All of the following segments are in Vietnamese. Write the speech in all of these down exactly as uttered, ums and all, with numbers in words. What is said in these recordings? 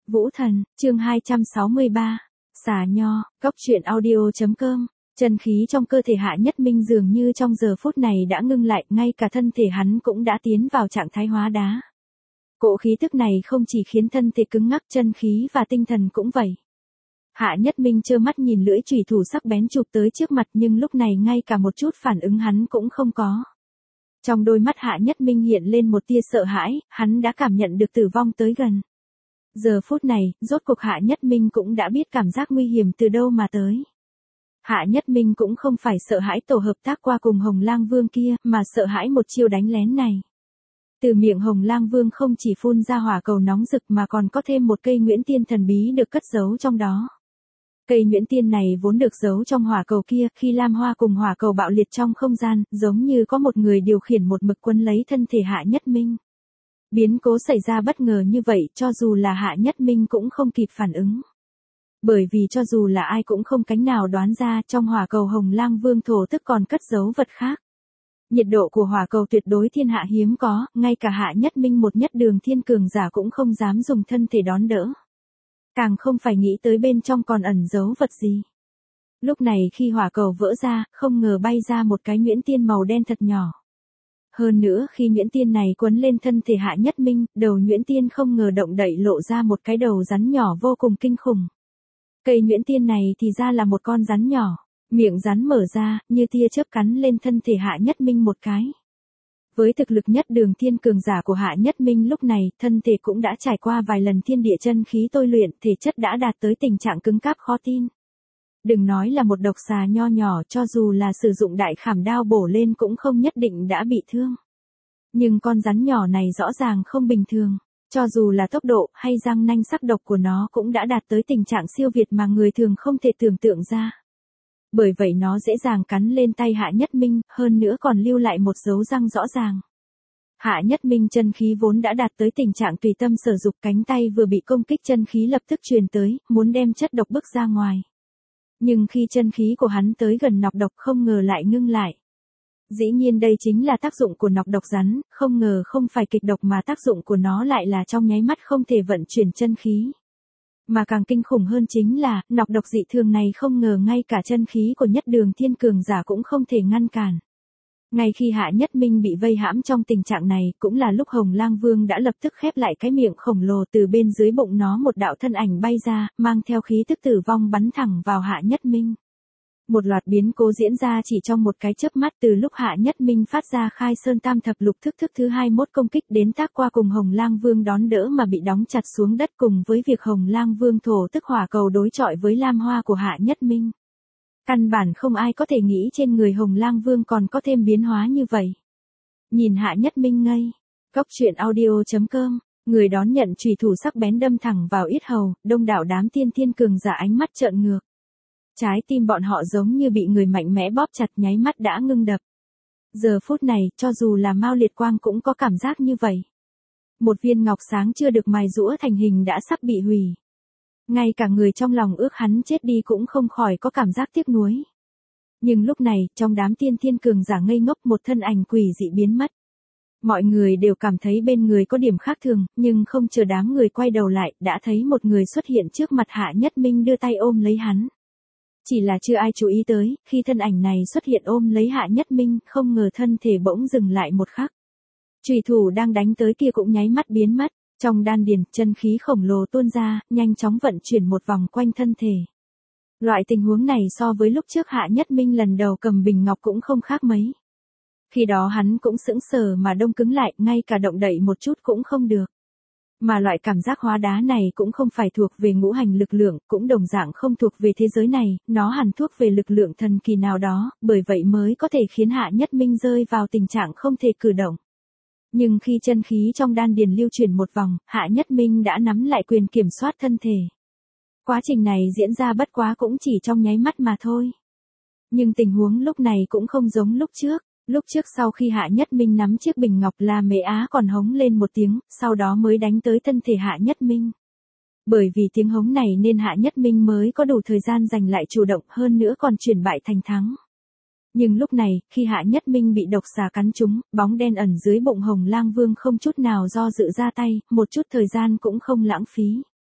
Vũ Thần, chương hai trăm sáu mươi ba. Xà nho, góc truyện audio.com. Chân khí trong cơ thể Hạ Nhất Minh dường như trong giờ phút này đã ngưng lại, ngay cả thân thể hắn cũng đã tiến vào trạng thái hóa đá. Cỗ khí tức này không chỉ khiến thân thể cứng ngắc, chân khí và tinh thần cũng vậy. Hạ Nhất Minh trơ mắt nhìn lưỡi chùy thủ sắc bén chụp tới trước mặt, nhưng lúc này ngay cả một chút phản ứng hắn cũng không có. Trong đôi mắt Hạ Nhất Minh hiện lên một tia sợ hãi, hắn đã cảm nhận được tử vong tới gần. Giờ phút này, rốt cuộc Hạ Nhất Minh cũng đã biết cảm giác nguy hiểm từ đâu mà tới. Hạ Nhất Minh cũng không phải sợ hãi tổ hợp tác qua cùng Hồng Lang Vương kia, mà sợ hãi một chiêu đánh lén này. Từ miệng Hồng Lang Vương không chỉ phun ra hỏa cầu nóng rực mà còn có thêm một cây Nguyễn Tiên thần bí được cất giấu trong đó. Cây Nguyễn Tiên này vốn được giấu trong hỏa cầu kia, khi lam hoa cùng hỏa cầu bạo liệt trong không gian, giống như có một người điều khiển một mực quấn lấy thân thể Hạ Nhất Minh. Biến cố xảy ra bất ngờ như vậy, cho dù là Hạ Nhất Minh cũng không kịp phản ứng. Bởi vì cho dù là ai cũng không cánh nào đoán ra, trong hỏa cầu Hồng Lang Vương thổ tức còn cất giấu vật khác. Nhiệt độ của hỏa cầu tuyệt đối thiên hạ hiếm có, ngay cả Hạ Nhất Minh một nhất đường thiên cường giả cũng không dám dùng thân thể đón đỡ. Càng không phải nghĩ tới bên trong còn ẩn giấu vật gì. Lúc này khi hỏa cầu vỡ ra, không ngờ bay ra một cái Nguyễn Tiên màu đen thật nhỏ. Hơn nữa khi Nguyễn Tiên này quấn lên thân thể Hạ Nhất Minh, đầu Nguyễn Tiên không ngờ động đậy lộ ra một cái đầu rắn nhỏ vô cùng kinh khủng. Cây Nguyễn Tiên này thì ra là một con rắn nhỏ, miệng rắn mở ra, như tia chớp cắn lên thân thể Hạ Nhất Minh một cái. Với thực lực nhất đường thiên cường giả của Hạ Nhất Minh lúc này, thân thể cũng đã trải qua vài lần thiên địa chân khí tôi luyện, thể chất đã đạt tới tình trạng cứng cáp khó tin. Đừng nói là một độc xà nho nhỏ, cho dù là sử dụng đại khảm đao bổ lên cũng không nhất định đã bị thương. Nhưng con rắn nhỏ này rõ ràng không bình thường, cho dù là tốc độ hay răng nanh sắc độc của nó cũng đã đạt tới tình trạng siêu việt mà người thường không thể tưởng tượng ra. Bởi vậy nó dễ dàng cắn lên tay Hạ Nhất Minh, hơn nữa còn lưu lại một dấu răng rõ ràng. Hạ Nhất Minh chân khí vốn đã đạt tới tình trạng tùy tâm sở dục, cánh tay vừa bị công kích chân khí lập tức truyền tới, muốn đem chất độc bức ra ngoài. Nhưng khi chân khí của hắn tới gần nọc độc không ngờ lại ngưng lại. Dĩ nhiên đây chính là tác dụng của nọc độc rắn, không ngờ không phải kịch độc mà tác dụng của nó lại là trong nháy mắt không thể vận chuyển chân khí. Mà càng kinh khủng hơn chính là, nọc độc dị thường này không ngờ ngay cả chân khí của nhất đường thiên cường giả cũng không thể ngăn cản. Ngay khi Hạ Nhất Minh bị vây hãm trong tình trạng này, cũng là lúc Hồng Lang Vương đã lập tức khép lại cái miệng khổng lồ, từ bên dưới bụng nó một đạo thân ảnh bay ra, mang theo khí tức tử vong bắn thẳng vào Hạ Nhất Minh. Một loạt biến cố diễn ra chỉ trong một cái chớp mắt, từ lúc Hạ Nhất Minh phát ra khai sơn tam thập lục thức thức thứ hai mươi mốt công kích đến tác qua cùng Hồng Lang Vương đón đỡ mà bị đóng chặt xuống đất, cùng với việc Hồng Lang Vương thổ tức hỏa cầu đối chọi với lam hoa của Hạ Nhất Minh. Căn bản không ai có thể nghĩ trên người Hồng Lang Vương còn có thêm biến hóa như vậy. Nhìn Hạ Nhất Minh ngây. Góc truyện audio.com. Người đón nhận chùy thủ sắc bén đâm thẳng vào yết hầu, đông đảo đám tiên thiên cường giả ánh mắt trợn ngược. Trái tim bọn họ giống như bị người mạnh mẽ bóp chặt, nháy mắt đã ngưng đập. Giờ phút này, cho dù là Mao Liệt Quang cũng có cảm giác như vậy. Một viên ngọc sáng chưa được mài giũa thành hình đã sắp bị hủy. Ngay cả người trong lòng ước hắn chết đi cũng không khỏi có cảm giác tiếc nuối. Nhưng lúc này, trong đám tiên thiên cường giả ngây ngốc, một thân ảnh quỷ dị biến mất. Mọi người đều cảm thấy bên người có điểm khác thường, nhưng không chờ đám người quay đầu lại, đã thấy một người xuất hiện trước mặt Hạ Nhất Minh đưa tay ôm lấy hắn. Chỉ là chưa ai chú ý tới, khi thân ảnh này xuất hiện ôm lấy Hạ Nhất Minh, không ngờ thân thể bỗng dừng lại một khắc. Chùy thủ đang đánh tới kia cũng nháy mắt biến mất. Trong đan điền, chân khí khổng lồ tuôn ra, nhanh chóng vận chuyển một vòng quanh thân thể. Loại tình huống này so với lúc trước Hạ Nhất Minh lần đầu cầm bình ngọc cũng không khác mấy. Khi đó hắn cũng sững sờ mà đông cứng lại, ngay cả động đậy một chút cũng không được. Mà loại cảm giác hóa đá này cũng không phải thuộc về ngũ hành lực lượng, cũng đồng dạng không thuộc về thế giới này, nó hẳn thuộc về lực lượng thần kỳ nào đó, bởi vậy mới có thể khiến Hạ Nhất Minh rơi vào tình trạng không thể cử động. Nhưng khi chân khí trong đan điền lưu chuyển một vòng, Hạ Nhất Minh đã nắm lại quyền kiểm soát thân thể. Quá trình này diễn ra bất quá cũng chỉ trong nháy mắt mà thôi. Nhưng tình huống lúc này cũng không giống lúc trước. Lúc trước sau khi Hạ Nhất Minh nắm chiếc bình ngọc, La Mễ Á còn hống lên một tiếng, sau đó mới đánh tới thân thể Hạ Nhất Minh. Bởi vì tiếng hống này nên Hạ Nhất Minh mới có đủ thời gian giành lại chủ động, hơn nữa còn chuyển bại thành thắng. Nhưng lúc này, khi Hạ Nhất Minh bị độc xà cắn trúng, bóng đen ẩn dưới bụng Hồng Lang Vương không chút nào do dự ra tay, một chút thời gian cũng không lãng phí.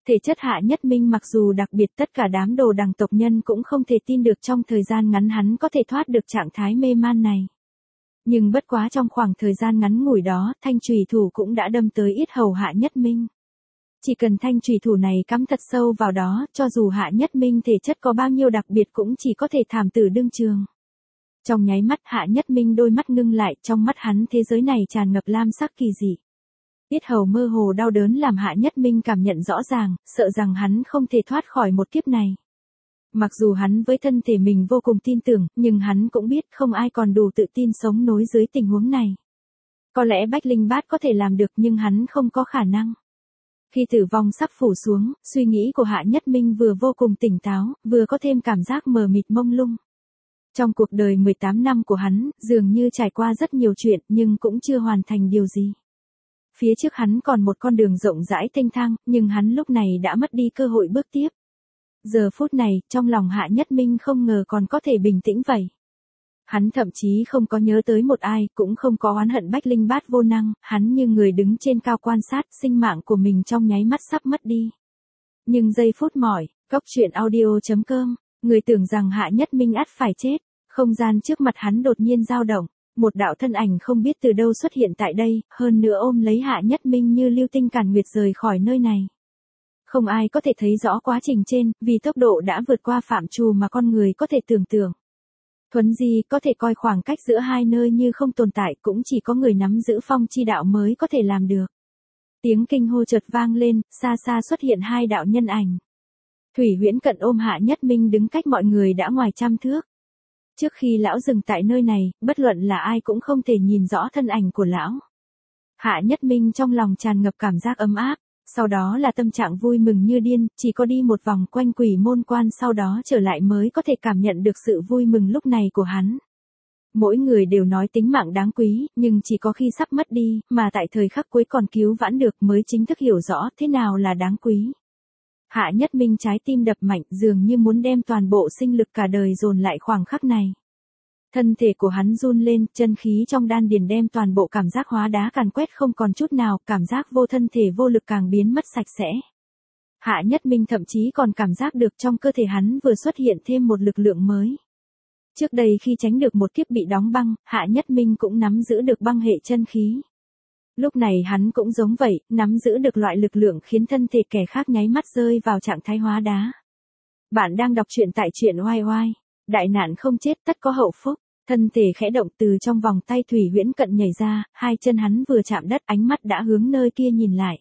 Thể chất Hạ Nhất Minh mặc dù đặc biệt, tất cả đám đồ đằng tộc nhân cũng không thể tin được trong thời gian ngắn hắn có thể thoát được trạng thái mê man này. Nhưng bất quá trong khoảng thời gian ngắn ngủi đó, thanh chùy thủ cũng đã đâm tới yết hầu Hạ Nhất Minh. Chỉ cần thanh chùy thủ này cắm thật sâu vào đó, cho dù Hạ Nhất Minh thể chất có bao nhiêu đặc biệt cũng chỉ có thể thảm tử đương trường. Trong nháy mắt Hạ Nhất Minh đôi mắt ngưng lại, trong mắt hắn thế giới này tràn ngập lam sắc kỳ dị. Yết hầu mơ hồ đau đớn làm Hạ Nhất Minh cảm nhận rõ ràng, sợ rằng hắn không thể thoát khỏi một kiếp này. Mặc dù hắn với thân thể mình vô cùng tin tưởng, nhưng hắn cũng biết không ai còn đủ tự tin sống nối dưới tình huống này. Có lẽ Bách Linh Bát có thể làm được nhưng hắn không có khả năng. Khi tử vong sắp phủ xuống, suy nghĩ của Hạ Nhất Minh vừa vô cùng tỉnh táo, vừa có thêm cảm giác mờ mịt mông lung. Trong cuộc đời mười tám năm của hắn, dường như trải qua rất nhiều chuyện nhưng cũng chưa hoàn thành điều gì. Phía trước hắn còn một con đường rộng rãi thênh thang, nhưng hắn lúc này đã mất đi cơ hội bước tiếp. Giờ phút này, trong lòng Hạ Nhất Minh không ngờ còn có thể bình tĩnh vậy. Hắn thậm chí không có nhớ tới một ai, cũng không có oán hận Bách Linh Bát vô năng, hắn như người đứng trên cao quan sát sinh mạng của mình trong nháy mắt sắp mất đi. Nhưng giây phút mỏi, Cốc Truyện Audio chấm com, người tưởng rằng Hạ Nhất Minh ắt phải chết, không gian trước mặt hắn đột nhiên dao động, một đạo thân ảnh không biết từ đâu xuất hiện tại đây, hơn nữa ôm lấy Hạ Nhất Minh như lưu tinh càn nguyệt rời khỏi nơi này. Không ai có thể thấy rõ quá trình trên, vì tốc độ đã vượt qua phạm trù mà con người có thể tưởng tượng. Thuấn di có thể coi khoảng cách giữa hai nơi như không tồn tại, cũng chỉ có người nắm giữ phong chi đạo mới có thể làm được. Tiếng kinh hô chợt vang lên, xa xa xuất hiện hai đạo nhân ảnh. Thủy Huyễn Cận ôm Hạ Nhất Minh đứng cách mọi người đã ngoài trăm thước. Trước khi lão dừng tại nơi này, bất luận là ai cũng không thể nhìn rõ thân ảnh của lão. Hạ Nhất Minh trong lòng tràn ngập cảm giác ấm áp, sau đó là tâm trạng vui mừng như điên, chỉ có đi một vòng quanh quỷ môn quan sau đó trở lại mới có thể cảm nhận được sự vui mừng lúc này của hắn. Mỗi người đều nói tính mạng đáng quý, nhưng chỉ có khi sắp mất đi, mà tại thời khắc cuối còn cứu vãn được mới chính thức hiểu rõ thế nào là đáng quý. Hạ Nhất Minh trái tim đập mạnh, dường như muốn đem toàn bộ sinh lực cả đời dồn lại khoảng khắc này. Thân thể của hắn run lên, chân khí trong đan điền đem toàn bộ cảm giác hóa đá càn quét không còn chút nào, cảm giác vô thân thể vô lực càng biến mất sạch sẽ. Hạ Nhất Minh thậm chí còn cảm giác được trong cơ thể hắn vừa xuất hiện thêm một lực lượng mới. Trước đây khi tránh được một kiếp bị đóng băng, Hạ Nhất Minh cũng nắm giữ được băng hệ chân khí. Lúc này hắn cũng giống vậy, nắm giữ được loại lực lượng khiến thân thể kẻ khác nháy mắt rơi vào trạng thái hóa đá. Bạn đang đọc truyện tại truyện oai oai. Đại nạn không chết tất có hậu phúc. Thân thể khẽ động, từ trong vòng tay Thủy Huyễn Cận nhảy ra, hai chân hắn vừa chạm đất ánh mắt đã hướng nơi kia nhìn lại.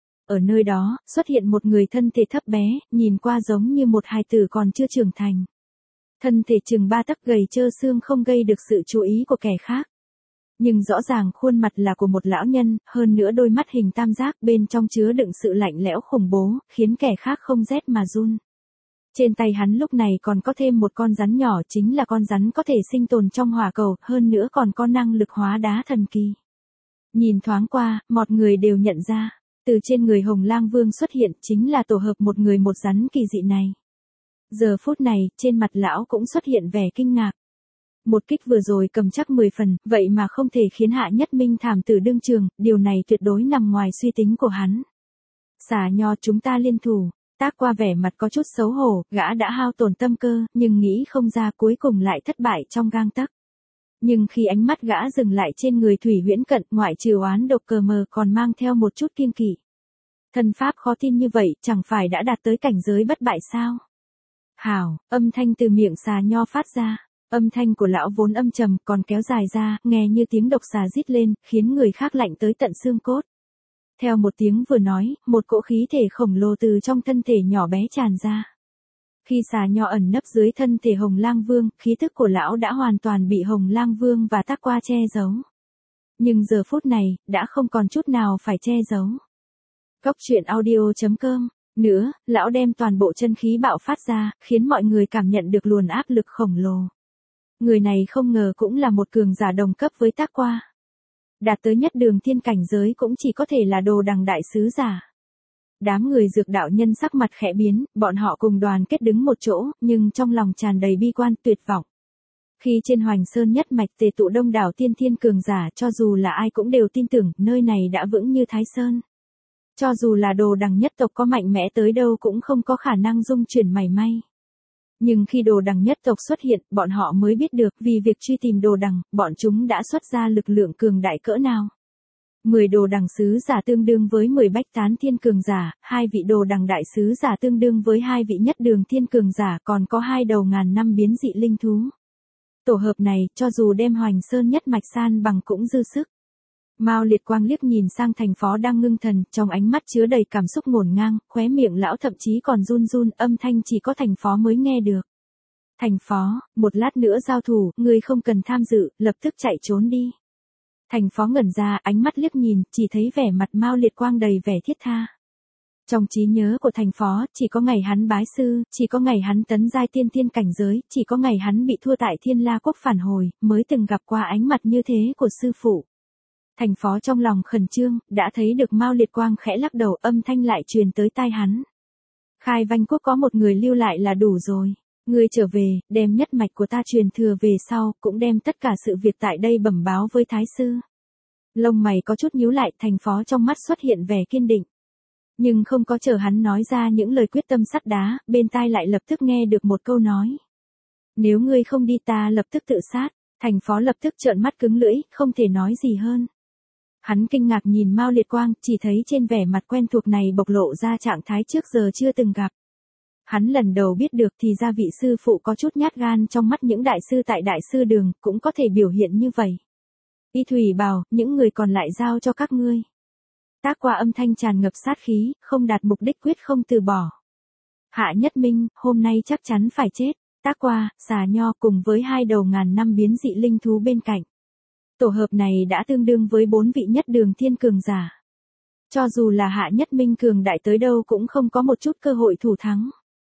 Ở nơi đó, xuất hiện một người thân thể thấp bé, nhìn qua giống như một hài tử còn chưa trưởng thành. Thân thể chừng ba tấc gầy trơ xương không gây được sự chú ý của kẻ khác. Nhưng rõ ràng khuôn mặt là của một lão nhân, hơn nữa đôi mắt hình tam giác bên trong chứa đựng sự lạnh lẽo khủng bố, khiến kẻ khác không rét mà run. Trên tay hắn lúc này còn có thêm một con rắn nhỏ, chính là con rắn có thể sinh tồn trong hỏa cầu, hơn nữa còn có năng lực hóa đá thần kỳ. Nhìn thoáng qua, mọi người đều nhận ra, từ trên người Hồng Lang Vương xuất hiện chính là tổ hợp một người một rắn kỳ dị này. Giờ phút này, trên mặt lão cũng xuất hiện vẻ kinh ngạc. Một kích vừa rồi cầm chắc mười phần, vậy mà không thể khiến Hạ Nhất Minh thảm tử đương trường, điều này tuyệt đối nằm ngoài suy tính của hắn. Xà Nho, chúng ta liên thủ. Tác Qua vẻ mặt có chút xấu hổ, gã đã hao tổn tâm cơ, nhưng nghĩ không ra cuối cùng lại thất bại trong gang tấc. Nhưng khi ánh mắt gã dừng lại trên người Thủy Huyễn Cận, ngoại trừ oán độc cờ mờ còn mang theo một chút kiêng kỵ. Thân pháp khó tin như vậy, chẳng phải đã đạt tới cảnh giới bất bại sao? Hảo, âm thanh từ miệng Xà Nho phát ra. Âm thanh của lão vốn âm trầm, còn kéo dài ra, nghe như tiếng độc xà rít lên, khiến người khác lạnh tới tận xương cốt. Theo một tiếng vừa nói, một cỗ khí thể khổng lồ từ trong thân thể nhỏ bé tràn ra. Khi Xà Nho ẩn nấp dưới thân thể Hồng Lang Vương, khí tức của lão đã hoàn toàn bị Hồng Lang Vương và Tác Qua che giấu. Nhưng giờ phút này, đã không còn chút nào phải che giấu. Cốc Truyện Audio chấm com. Nữa, lão đem toàn bộ chân khí bạo phát ra, khiến mọi người cảm nhận được luồn áp lực khổng lồ. Người này không ngờ cũng là một cường giả đồng cấp với Tác Qua. Đạt tới nhất đường thiên cảnh giới cũng chỉ có thể là đồ đằng đại sứ giả. Đám người dược đạo nhân sắc mặt khẽ biến, bọn họ cùng đoàn kết đứng một chỗ, nhưng trong lòng tràn đầy bi quan tuyệt vọng. Khi trên Hoành Sơn nhất mạch tề tụ đông đảo tiên thiên cường giả, cho dù là ai cũng đều tin tưởng nơi này đã vững như Thái Sơn. Cho dù là đồ đằng nhất tộc có mạnh mẽ tới đâu cũng không có khả năng dung chuyển mảy may. Nhưng khi đồ đằng nhất tộc xuất hiện, bọn họ mới biết được vì việc truy tìm đồ đằng, bọn chúng đã xuất ra lực lượng cường đại cỡ nào. mười đồ đằng sứ giả tương đương với mười bách tán thiên cường giả, hai vị đồ đằng đại sứ giả tương đương với hai vị nhất đường thiên cường giả, còn có hai đầu ngàn năm biến dị linh thú. Tổ hợp này, cho dù đem Hoành Sơn nhất mạch san bằng cũng dư sức. Mao Liệt Quang liếc nhìn sang Thành Phó đang ngưng thần, trong ánh mắt chứa đầy cảm xúc ngổn ngang, khóe miệng lão thậm chí còn run run, âm thanh chỉ có Thành Phó mới nghe được. Thành Phó, một lát nữa giao thủ, ngươi không cần tham dự, lập tức chạy trốn đi. Thành Phó ngẩn ra, ánh mắt liếc nhìn, chỉ thấy vẻ mặt Mao Liệt Quang đầy vẻ thiết tha. Trong trí nhớ của Thành Phó, chỉ có ngày hắn bái sư, chỉ có ngày hắn tấn giai tiên tiên cảnh giới, chỉ có ngày hắn bị thua tại Thiên La Quốc phản hồi, mới từng gặp qua ánh mặt như thế của sư phụ. Thành Phó trong lòng khẩn trương, đã thấy được Mao Liệt Quang khẽ lắc đầu, âm thanh lại truyền tới tai hắn. Khai Vanh Quốc có một người lưu lại là đủ rồi. Ngươi trở về, đem nhất mạch của ta truyền thừa về sau, cũng đem tất cả sự việc tại đây bẩm báo với Thái sư. Lông mày có chút nhíu lại, Thành Phó trong mắt xuất hiện vẻ kiên định. Nhưng không có chờ hắn nói ra những lời quyết tâm sắt đá, bên tai lại lập tức nghe được một câu nói. Nếu ngươi không đi ta lập tức tự sát. Thành Phó lập tức trợn mắt cứng lưỡi, không thể nói gì hơn. Hắn kinh ngạc nhìn Mao Liệt Quang, chỉ thấy trên vẻ mặt quen thuộc này bộc lộ ra trạng thái trước giờ chưa từng gặp. Hắn lần đầu biết được thì ra vị sư phụ có chút nhát gan trong mắt những đại sư tại đại sư đường, cũng có thể biểu hiện như vậy. Y Thủy bảo, những người còn lại giao cho các ngươi. Tác Qua âm thanh tràn ngập sát khí, không đạt mục đích quyết không từ bỏ. Hạ Nhất Minh, hôm nay chắc chắn phải chết. Tác Qua, Xà Nho cùng với hai đầu ngàn năm biến dị linh thú bên cạnh. Tổ hợp này đã tương đương với bốn vị nhất đường thiên cường giả. Cho dù là Hạ Nhất Minh cường đại tới đâu cũng không có một chút cơ hội thủ thắng.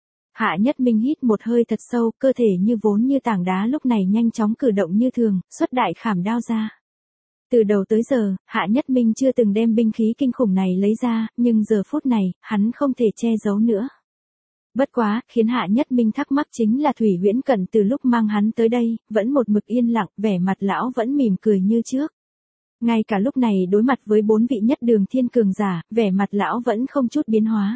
Hạ Nhất Minh hít một hơi thật sâu, cơ thể như vốn như tảng đá lúc này nhanh chóng cử động như thường, xuất đại khảm đao ra. Từ đầu tới giờ, Hạ Nhất Minh chưa từng đem binh khí kinh khủng này lấy ra, nhưng giờ phút này, hắn không thể che giấu nữa. Bất quá, khiến Hạ Nhất Minh thắc mắc chính là Thủy Huyễn Cẩn từ lúc mang hắn tới đây, vẫn một mực yên lặng, vẻ mặt lão vẫn mỉm cười như trước. Ngay cả lúc này đối mặt với bốn vị nhất đường thiên cường giả, vẻ mặt lão vẫn không chút biến hóa.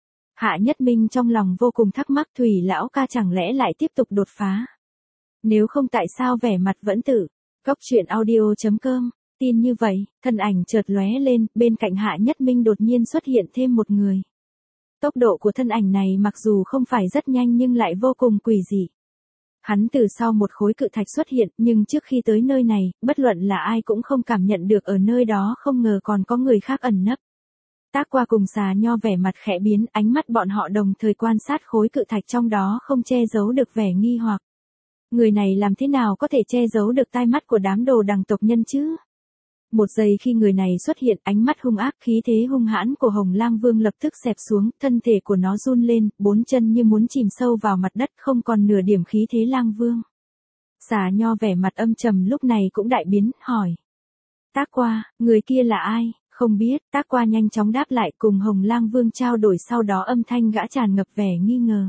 Hạ Nhất Minh trong lòng vô cùng thắc mắc Thủy lão ca chẳng lẽ lại tiếp tục đột phá. Nếu không tại sao vẻ mặt vẫn tự. Cóc truyện audio chấm com, tin như vậy, thân ảnh chợt lóe lên, bên cạnh Hạ Nhất Minh đột nhiên xuất hiện thêm một người. Tốc độ của thân ảnh này mặc dù không phải rất nhanh nhưng lại vô cùng quỷ dị. Hắn từ sau một khối cự thạch xuất hiện, nhưng trước khi tới nơi này, bất luận là ai cũng không cảm nhận được ở nơi đó không ngờ còn có người khác ẩn nấp. Tác Qua cùng Xà Nho vẻ mặt khẽ biến, ánh mắt bọn họ đồng thời quan sát khối cự thạch trong đó không che giấu được vẻ nghi hoặc. Người này làm thế nào có thể che giấu được tai mắt của đám đồ đằng tộc nhân chứ? Một giây khi người này xuất hiện, ánh mắt hung ác khí thế hung hãn của Hồng Lang Vương lập tức xẹp xuống, thân thể của nó run lên, bốn chân như muốn chìm sâu vào mặt đất, không còn nửa điểm khí thế Lang Vương. Xà Nho vẻ mặt âm trầm lúc này cũng đại biến, hỏi. Tác Qua, người kia là ai? Không biết, Tác Qua nhanh chóng đáp lại, cùng Hồng Lang Vương trao đổi, sau đó âm thanh gã tràn ngập vẻ nghi ngờ.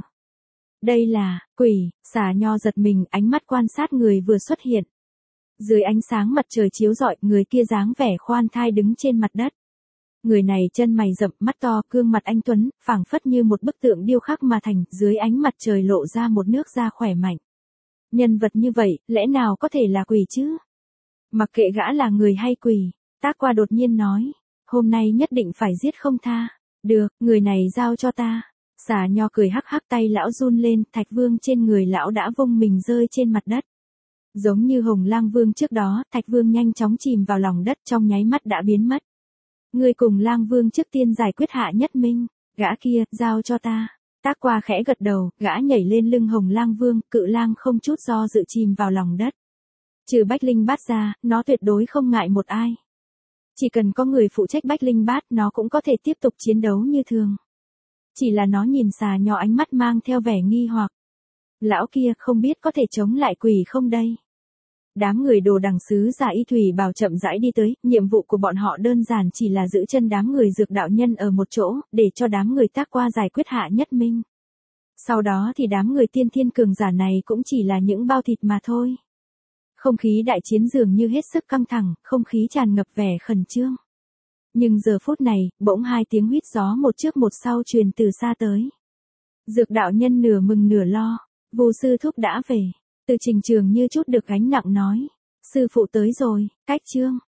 Đây là, quỷ. Xà Nho giật mình, ánh mắt quan sát người vừa xuất hiện. Dưới ánh sáng mặt trời chiếu rọi, người kia dáng vẻ khoan thai đứng trên mặt đất. Người này chân mày rậm, mắt to, gương mặt anh tuấn, phảng phất như một bức tượng điêu khắc mà thành, dưới ánh mặt trời lộ ra một nước da khỏe mạnh. Nhân vật như vậy, lẽ nào có thể là quỷ chứ? Mặc kệ gã là người hay quỷ, Tác Qua đột nhiên nói, hôm nay nhất định phải giết không tha. Được, người này giao cho ta. Xà Nho cười hắc hắc, tay lão run lên, thạch vương trên người lão đã vung mình rơi trên mặt đất. Giống như Hồng Lang Vương trước đó, Thạch Vương nhanh chóng chìm vào lòng đất, trong nháy mắt đã biến mất. Ngươi cùng Lang Vương trước tiên giải quyết Hạ Nhất Minh, gã kia, giao cho ta. Tác Qua khẽ gật đầu, gã nhảy lên lưng Hồng Lang Vương, cự lang không chút do dự chìm vào lòng đất. Trừ Bách Linh Bát ra, nó tuyệt đối không ngại một ai. Chỉ cần có người phụ trách Bách Linh Bát, nó cũng có thể tiếp tục chiến đấu như thường. Chỉ là nó nhìn Xà Nho ánh mắt mang theo vẻ nghi hoặc. Lão kia không biết có thể chống lại quỷ không đây? Đám người đồ đằng sứ giả Y Thủy bảo chậm rãi đi tới, nhiệm vụ của bọn họ đơn giản chỉ là giữ chân đám người dược đạo nhân ở một chỗ, để cho đám người Tác Qua giải quyết Hạ Nhất Minh. Sau đó thì đám người tiên thiên cường giả này cũng chỉ là những bao thịt mà thôi. Không khí đại chiến dường như hết sức căng thẳng, không khí tràn ngập vẻ khẩn trương. Nhưng giờ phút này, bỗng hai tiếng huýt gió một trước một sau truyền từ xa tới. Dược đạo nhân nửa mừng nửa lo, Vu sư thúc đã về. Từ Trình Trường Như chút được gánh nặng nói, sư phụ tới rồi, cách chương.